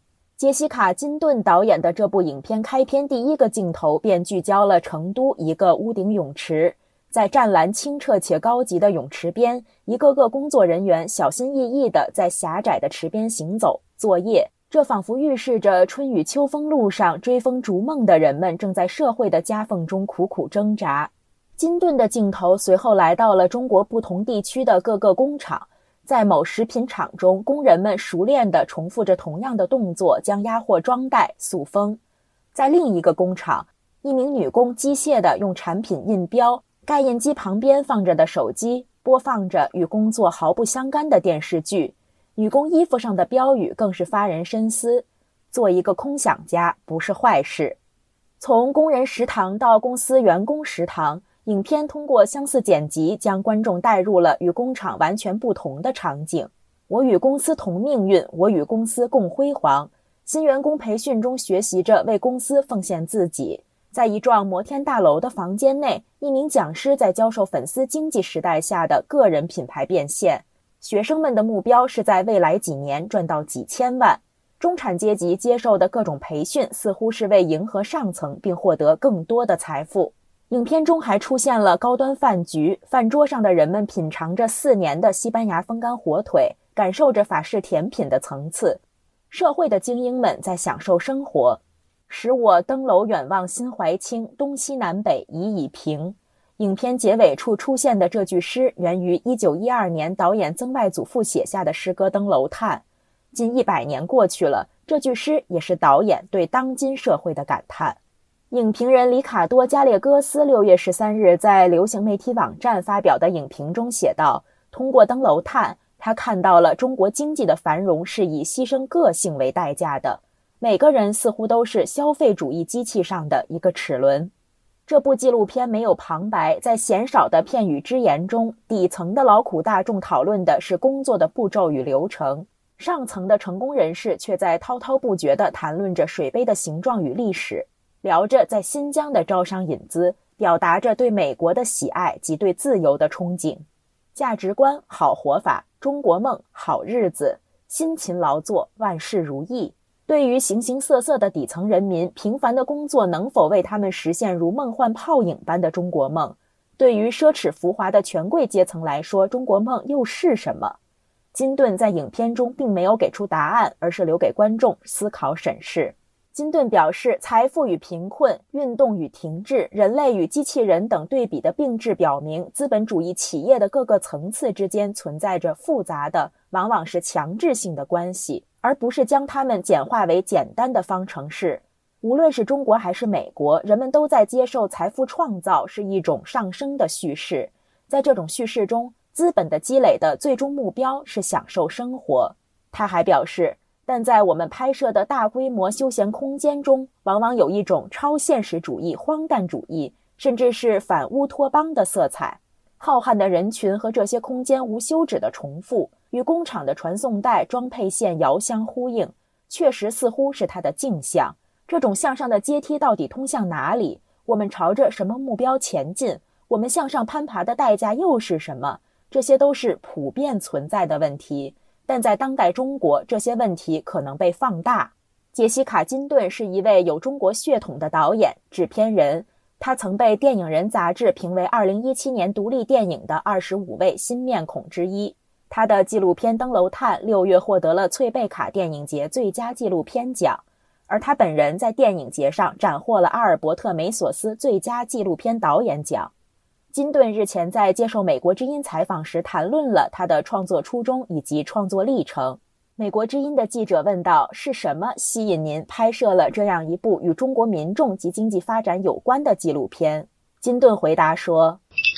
杰西卡·金顿导演的这部影片开篇第一个镜头便聚焦了成都一个屋顶泳池，在湛蓝清澈且高级的泳池边，一个个工作人员小心翼翼地在狭窄的池边行走作业，这仿佛预示着春雨秋风路上追风逐梦的人们正在社会的夹缝中苦苦挣扎。金顿的镜头随后来到了中国不同地区的各个工厂，在某食品厂中，工人们熟练地重复着同样的动作，将鸭货装袋塑封。在另一个工厂，一名女工机械地用产品印标，盖印机旁边放着的手机播放着与工作毫不相干的电视剧，女工衣服上的标语更是发人深思：做一个空想家不是坏事。从工人食堂到公司员工食堂，影片通过相似剪辑将观众带入了与工厂完全不同的场景。我与公司同命运，我与公司共辉煌。新员工培训中学习着为公司奉献自己。在一幢摩天大楼的房间内，一名讲师在教授粉丝经济时代下的个人品牌变现。学生们的目标是在未来几年赚到几千万。中产阶级接受的各种培训似乎是为迎合上层并获得更多的财富。影片中还出现了高端饭局，饭桌上的人们品尝着4年的西班牙风干火腿，感受着法式甜品的层次。社会的精英们在享受生活。使我登楼远望心怀清，东西南北已已平。影片结尾处出现的这句诗源于1912年导演曾外祖父写下的诗歌《登楼叹》。近100年过去了，这句诗也是导演对当今社会的感叹。影评人里卡多·加列戈斯6月13日在流行媒体网站发表的影评中写道，通过登楼叹，他看到了中国经济的繁荣是以牺牲个性为代价的，每个人似乎都是消费主义机器上的一个齿轮。这部纪录片没有旁白，在鲜少的片语只言中，底层的劳苦大众讨论的是工作的步骤与流程，上层的成功人士却在滔滔不绝地谈论着水杯的形状与历史，聊着在新疆的招商引资，表达着对美国的喜爱及对自由的憧憬。价值观、好活法、中国梦、好日子、辛勤劳作、万事如意。对于形形色色的底层人民，平凡的工作能否为他们实现如梦幻泡影般的中国梦？对于奢侈浮华的权贵阶层来说，中国梦又是什么？金顿在影片中并没有给出答案，而是留给观众思考审视。金顿表示，财富与贫困、运动与停滞、人类与机器人等对比的并置表明，资本主义企业的各个层次之间存在着复杂的，往往是强制性的关系，而不是将它们简化为简单的方程式。无论是中国还是美国，人们都在接受财富创造是一种上升的叙事。在这种叙事中，资本的积累的最终目标是享受生活。他还表示，但在我们拍摄的大规模休闲空间中，往往有一种超现实主义、荒诞主义，甚至是反乌托邦的色彩。浩瀚的人群和这些空间无休止的重复，与工厂的传送带、装配线遥相呼应，确实似乎是它的镜像。这种向上的阶梯到底通向哪里？我们朝着什么目标前进？我们向上攀爬的代价又是什么？这些都是普遍存在的问题。但在当代中国，这些问题可能被放大。杰西卡·金顿是一位有中国血统的导演、制片人，他曾被《电影人》杂志评为2017年独立电影的25位新面孔之一。他的纪录片《登楼叹》6月获得了翠贝卡电影节最佳纪录片奖，而他本人在电影节上斩获了阿尔伯特·梅索斯最佳纪录片导演奖。金顿日前在接受美国之音采访时谈论了他的创作初衷以及创作历程。美国之音的记者问道，是什么吸引您拍摄了这样一部与中国民众及经济发展有关的纪录片？金顿回答说，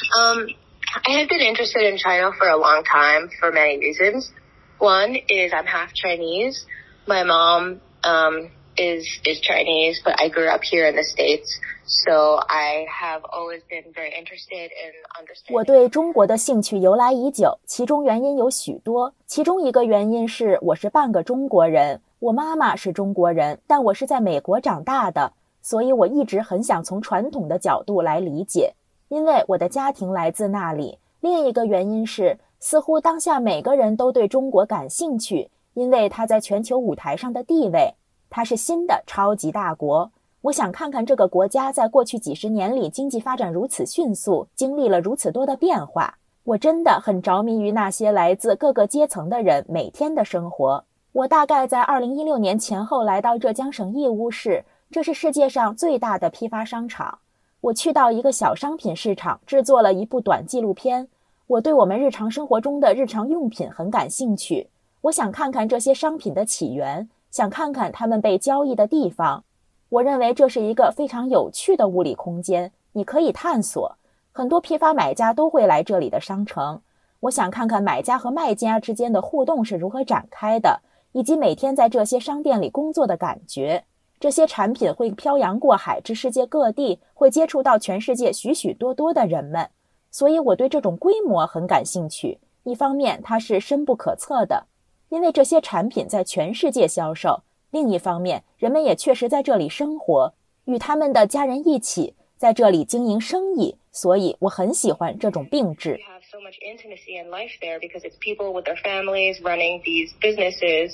I have been interested in China for a long time for many reasons. One is I'm half Chinese. My mom is Chinese, but I grew up here in the States.So I have always been very interested in understanding. 我对中国的兴趣由来已久，其中原因有许多。其中一个原因是我是半个中国人，我妈妈是中国人，但我是在美国长大的，所以我一直很想从传统的角度来理解，因为我的家庭来自那里。另一个原因是，似乎当下每个人都对中国感兴趣，因为它在全球舞台上的地位。 它是新的超级大国。我想看看这个国家在过去几十年里经济发展如此迅速，经历了如此多的变化。我真的很着迷于那些来自各个阶层的人每天的生活。我大概在2016年前后来到浙江省义乌市，这是世界上最大的批发商场。我去到一个小商品市场，制作了一部短纪录片。我对我们日常生活中的日常用品很感兴趣。我想看看这些商品的起源，想看看它们被交易的地方。我认为这是一个非常有趣的物理空间，你可以探索。很多批发买家都会来这里的商城。我想看看买家和卖家之间的互动是如何展开的，以及每天在这些商店里工作的感觉。这些产品会漂洋过海至世界各地，会接触到全世界许许多多的人们。所以我对这种规模很感兴趣。一方面它是深不可测的，因为这些产品在全世界销售。另一方面，人们也确实在这里生活，与他们的家人一起在这里经营生意，所以我很喜欢这种并置。 So much intimacy in life there because it's people with their families running these businesses,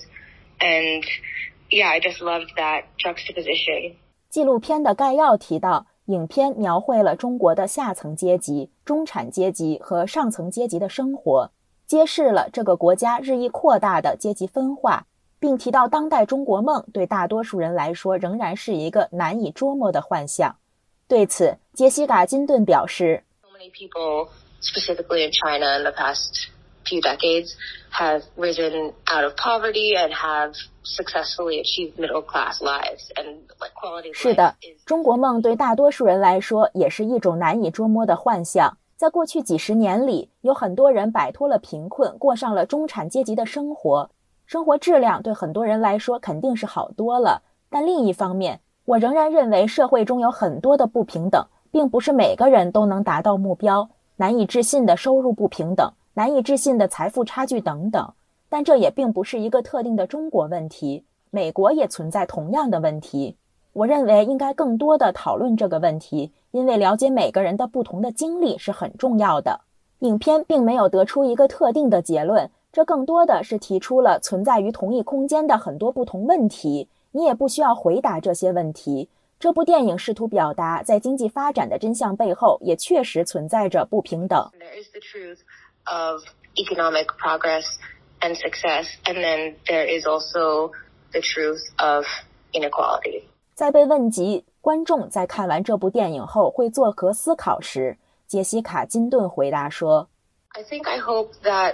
and yeah, I just loved that juxtaposition. 纪录片的概要提到，影片描绘了中国的下层阶级、中产阶级和上层阶级的生活，揭示了这个国家日益扩大的阶级分化，并提到当代中国梦对大多数人来说仍然是一个难以捉摸的幻象。对此，杰西卡·金顿表示 So many people, specifically in China in the past few decades, have risen out of poverty and have successfully achieved middle-class lives, and like quality of life. 是的，中国梦对大多数人来说也是一种难以捉摸的幻象。在过去几十年里，有很多人摆脱了贫困，过上了中产阶级的生活。生活质量对很多人来说肯定是好多了，但另一方面，我仍然认为社会中有很多的不平等，并不是每个人都能达到目标，难以置信的收入不平等，难以置信的财富差距等等。但这也并不是一个特定的中国问题，美国也存在同样的问题。我认为应该更多的讨论这个问题，因为了解每个人的不同的经历是很重要的。影片并没有得出一个特定的结论，这更多的是提出了存在于同一空间的很多不同问题，你也不需要回答这些问题。这部电影试图表达，在经济发展的真相背后也确实存在着不平等。 There is the truth of economic progress and success, and then there is also the truth of inequality. 在被问及观众在看完这部电影后会作何思考时，杰西卡·金顿回答说 I think I hope that,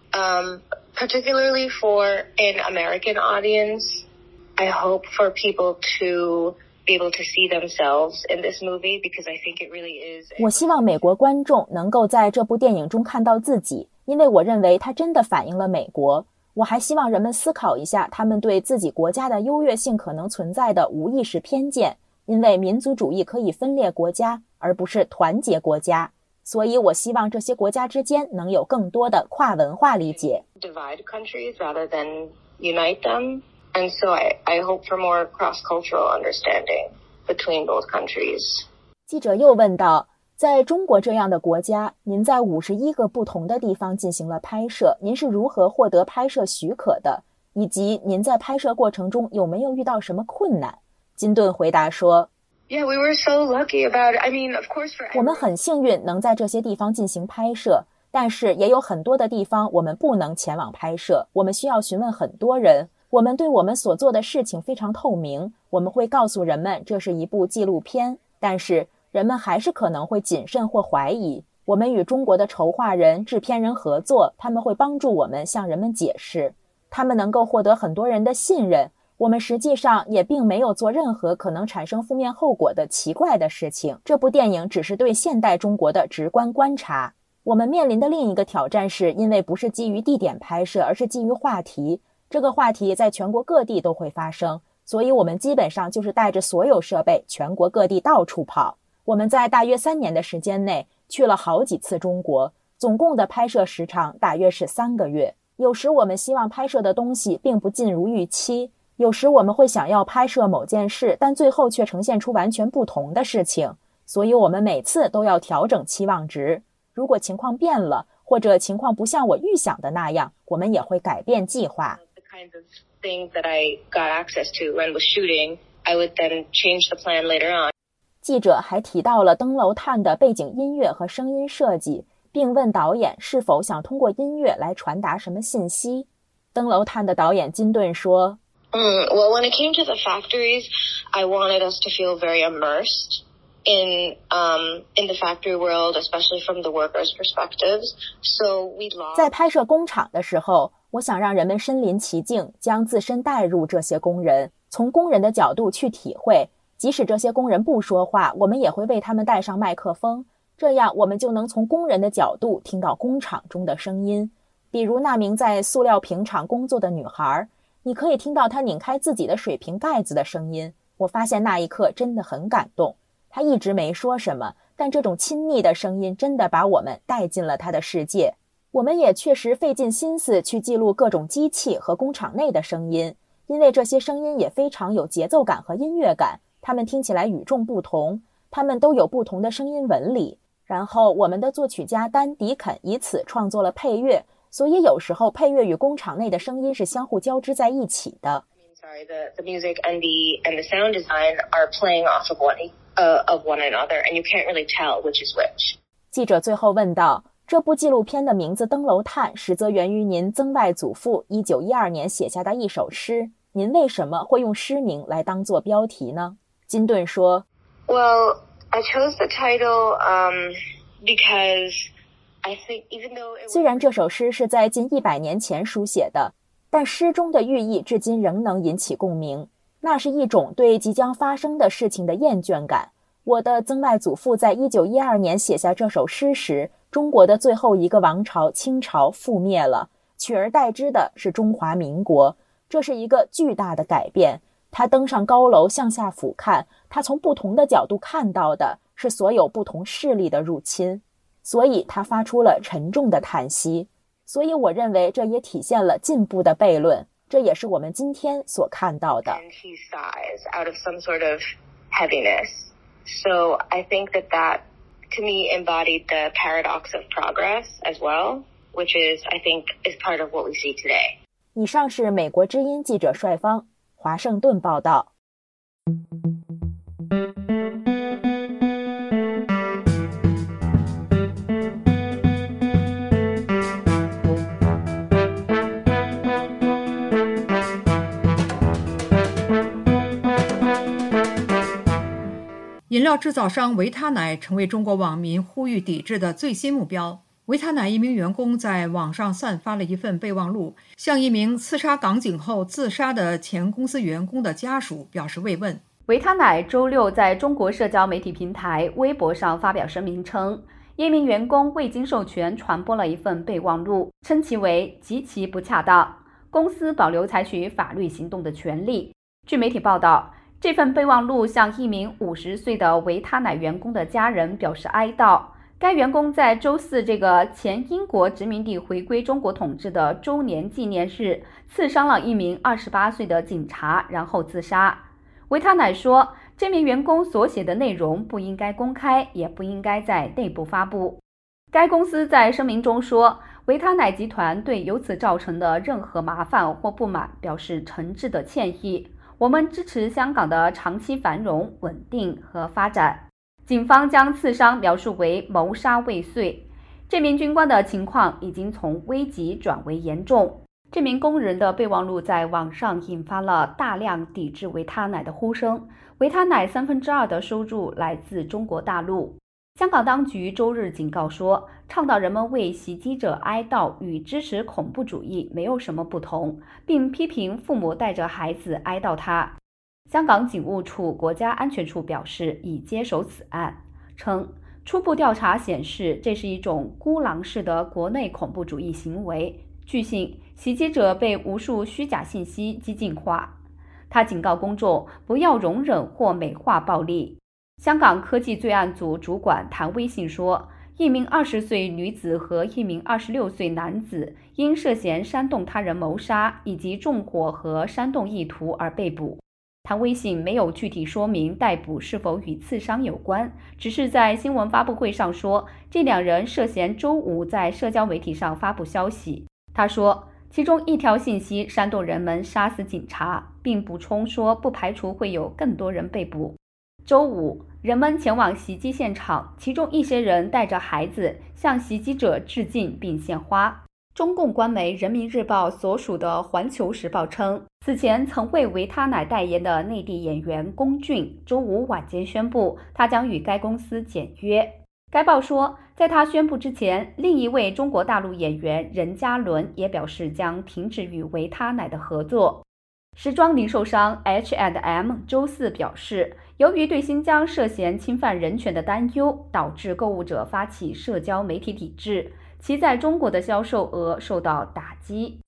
particularly for an American audience, I hope for people to be able to see themselves in this movie, because I think it really is. 我希望美国观众能够在这部电影中看到自己，因为我认为它真的反映了美国。我还希望人们思考一下他们对自己国家的优越性可能存在的无意识偏见，因为民族主义可以分裂国家，而不是团结国家。所以我希望这些国家之间能有更多的跨文化理解。 Divide countries rather than unite them. And so I hope for more cross-cultural understanding between both countries. 记者又问道，在中国这样的国家，您在51个不同的地方进行了拍摄，您是如何获得拍摄许可的？以及您在拍摄过程中有没有遇到什么困难？金顿回答说 Yeah, we were so lucky about it. I mean, of course for 我们很幸运能在这些地方进行拍摄，但是也有很多的地方我们不能前往拍摄，我们需要询问很多人。我们对我们所做的事情非常透明，我们会告诉人们这是一部纪录片，但是人们还是可能会谨慎或怀疑。我们与中国的筹划人、制片人合作，他们会帮助我们向人们解释，他们能够获得很多人的信任。我们实际上也并没有做任何可能产生负面后果的奇怪的事情。这部电影只是对现代中国的直观观察。我们面临的另一个挑战是，因为不是基于地点拍摄，而是基于话题。这个话题在全国各地都会发生，所以我们基本上就是带着所有设备，全国各地到处跑。我们在大约3年的时间内去了好几次中国，总共的拍摄时长大约是3个月。有时我们希望拍摄的东西并不尽如预期，有时我们会想要拍摄某件事，但最后却呈现出完全不同的事情，所以我们每次都要调整期望值。如果情况变了，或者情况不像我预想的那样，我们也会改变计划。 thing that I got access to and was shooting, I would then change the plan later on. 记者还提到了灯笼探的背景音乐和声音设计，并问导演是否想通过音乐来传达什么信息。灯笼探的导演金顿说 Well, when it came to the factories, I wanted us to feel very immersed in the factory world, especially from the workers' perspectives. So we lost. 在拍摄工厂的时候，我想让人们身临其境，将自身带入这些工人，从工人的角度去体会。即使这些工人不说话，我们也会为他们带上麦克风，这样我们就能从工人的角度听到工厂中的声音。比如那名在塑料瓶厂工作的女孩，你可以听到她拧开自己的水瓶盖子的声音。我发现那一刻真的很感动。她一直没说什么，但这种亲昵的声音真的把我们带进了她的世界。我们也确实费尽心思去记录各种机器和工厂内的声音，因为这些声音也非常有节奏感和音乐感，它们听起来与众不同，它们都有不同的声音纹理。然后我们的作曲家丹·迪肯以此创作了配乐，所以有时候配乐与工厂内的声音是相互交织在一起的。 The music and the sound design are playing off of one another, and you can't really tell which is which. 记者最后问道，这部纪录片的名字《灯笼探》实则源于您曾外祖父1912年写下的一首诗，您为什么会用诗名来当作标题呢？金顿说 Well, I chose the title because I think even though it was... 虽然这首诗是在近100年前书写的，但诗中的寓意至今仍能引起共鸣。那是一种对即将发生的事情的厌倦感。我的曾外祖父在1912年写下这首诗时，中国的最后一个王朝清朝覆灭了，取而代之的是中华民国。这是一个巨大的改变。他登上高楼向下俯瞰，他从不同的角度看到的是所有不同势力的入侵，所以他发出了沉重的叹息。所以我认为这也体现了进步的悖论，这也是我们今天所看到的。 And he sighs out of some sort of heaviness. So I think that to me embodied the paradox of progress as well, which is, I think, is part of what we see today. 以上是美国之音记者帅芳，华盛顿报道。 饮料制造商维他奶成为中国网民呼吁抵制的最新目标。维他奶一名员工在网上散发了一份备忘录，向一名刺杀港警后自杀的前公司员工的家属表示慰问。 维他奶周六在中国社交媒体平台微博上发表声明称，一名员工未经授权传播了一份备忘录，称其为极其不恰当，公司保留采取法律行动的权利。据媒体报道，这份备忘录向一名50岁的维他奶员工的家人表示哀悼。该员工在周四这个前英国殖民地回归中国统治的周年纪念日，刺伤了一名28岁的警察，然后自杀。维他奶说，这名员工所写的内容不应该公开，也不应该在内部发布。该公司在声明中说，维他奶集团对由此造成的任何麻烦或不满表示诚挚的歉意。我们支持香港的长期繁荣、稳定和发展。警方将刺伤描述为谋杀未遂。这名军官的情况已经从危急转为严重。这名工人的备忘录在网上引发了大量抵制维他奶的呼声。维他奶2/3的收入来自中国大陆。香港当局周日警告说，倡导人们为袭击者哀悼与支持恐怖主义没有什么不同，并批评父母带着孩子哀悼他。香港警务处国家安全处表示已接手此案，称初步调查显示这是一种孤狼式的国内恐怖主义行为。据信，袭击者被无数虚假信息激进化。他警告公众不要容忍或美化暴力。香港科技罪案组主管谭威信说，一名20岁女子和一名26岁男子因涉嫌煽动他人谋杀以及纵火和煽动意图而被捕。谭威信没有具体说明逮捕是否与刺伤有关，只是在新闻发布会上说，这两人涉嫌周五在社交媒体上发布消息。他说， 其中一条信息煽动人们杀死警察，并补充说不排除会有更多人被捕。周五，人们前往袭击现场，其中一些人带着孩子向袭击者致敬并献花。中共官媒人民日报所属的环球时报称，此前曾为维他奶代言的内地演员龚俊周五晚间宣布，他将与该公司简约。该报说，在他宣布之前，另一位中国大陆演员任嘉伦也表示将停止与维他奶的合作。时装零售商 H&M 周四表示，由于对新疆涉嫌侵犯人权的担忧，导致购物者发起社交媒体抵制，其在中国的销售额受到打击。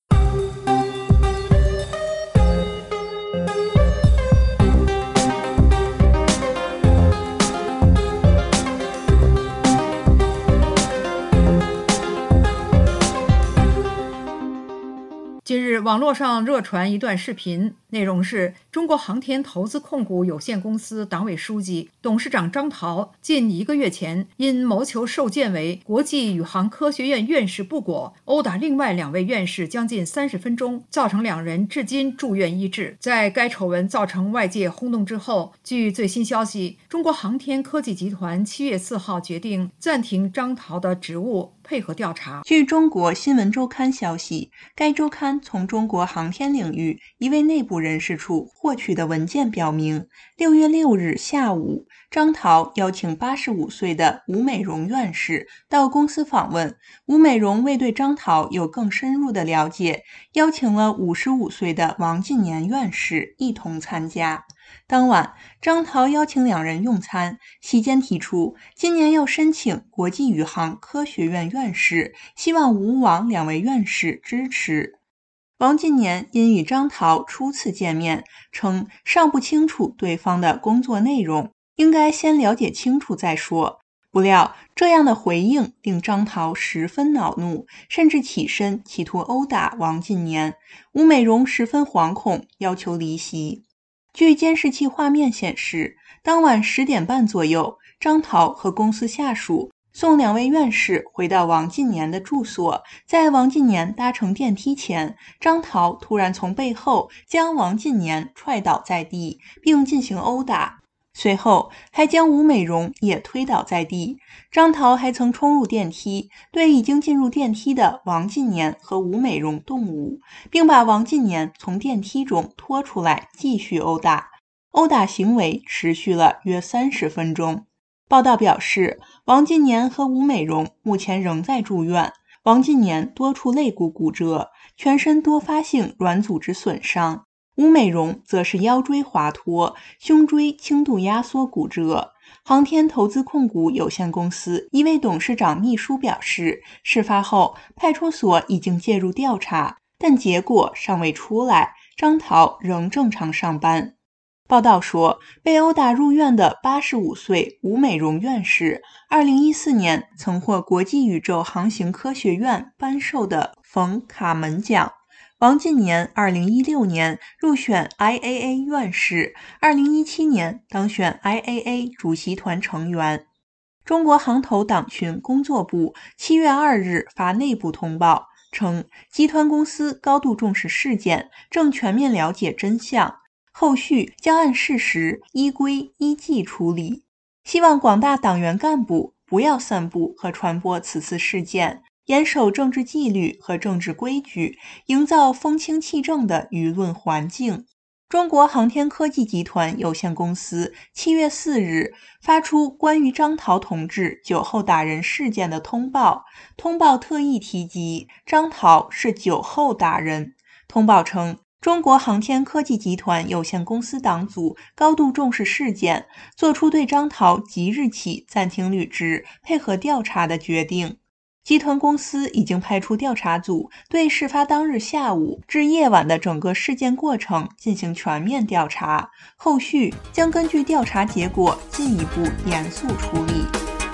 近日，网络上热传一段视频，内容是中国航天投资控股有限公司党委书记、董事长张涛近1个月前因谋求受建为国际宇航科学院院士不果，殴打另外2位院士将近30分钟，造成2人至今住院医治。在该丑闻造成外界轰动之后，据最新消息，中国航天科技集团7月4号决定暂停张涛的职务，配合调查。 据中国新闻周刊消息，该周刊从中国航天领域一位内部人士处获取的文件表明，6月6日下午，张涛邀请85岁的吴美荣院士到公司访问。吴美荣为对张涛有更深入的了解，邀请了55岁的王进年院士一同参加。当晚，张涛邀请2人用餐，席间提出今年要申请国际宇航科学院院士，希望吴王2位院士支持。王进年因与张涛初次见面，称尚不清楚对方的工作内容，应该先了解清楚再说。不料这样的回应令张涛十分恼怒，甚至起身企图殴打王进年。吴美荣十分惶恐，要求离席。据监视器画面显示，当晚10点半左右，张涛和公司下属送2位院士回到王进年的住所。在王进年搭乘电梯前，张涛突然从背后将王进年踹倒在地，并进行殴打，随后还将吴美荣也推倒在地。张涛还曾冲入电梯，对已经进入电梯的王进年和吴美荣动武，并把王进年从电梯中拖出来继续殴打。殴打行为持续了约30分钟。报道表示，王进年和吴美荣目前仍在住院。王进年多处肋骨骨折，全身多发性软组织损伤；吴美荣则是腰椎滑脱，胸椎轻度压缩骨折。航天投资控股有限公司一位董事长秘书表示，事发后派出所已经介入调查，但结果尚未出来，张涛仍正常上班。报道说，被殴打入院的85岁吴美荣院士2014年曾获国际宇宙航行科学院颁授的冯·卡门奖。王进年2016年入选 IAA 院士，2017年当选 IAA 主席团成员。中国航投党群工作部7月2日发内部通报称，集团公司高度重视事件，正全面了解真相，后续将按事实、依规依纪处理。希望广大党员干部不要散布和传播此次事件，严守政治纪律和政治规矩，营造风清气正的舆论环境。中国航天科技集团有限公司7月4日发出关于张涛同志酒后打人事件的通报，通报特意提及张涛是酒后打人。通报称，中国航天科技集团有限公司党组高度重视事件，作出对张涛即日起暂停履职，配合调查的决定。集团公司已经派出调查组对事发当日下午至夜晚的整个事件过程进行全面调查，后续将根据调查结果进一步严肃处理。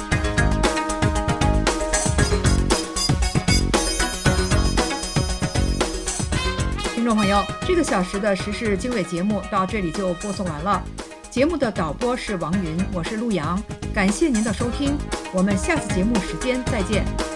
听众朋友，这个小时的时事经纬节目到这里就播送完了。节目的导播是王云，我是陆阳，感谢您的收听，我们下次节目时间再见。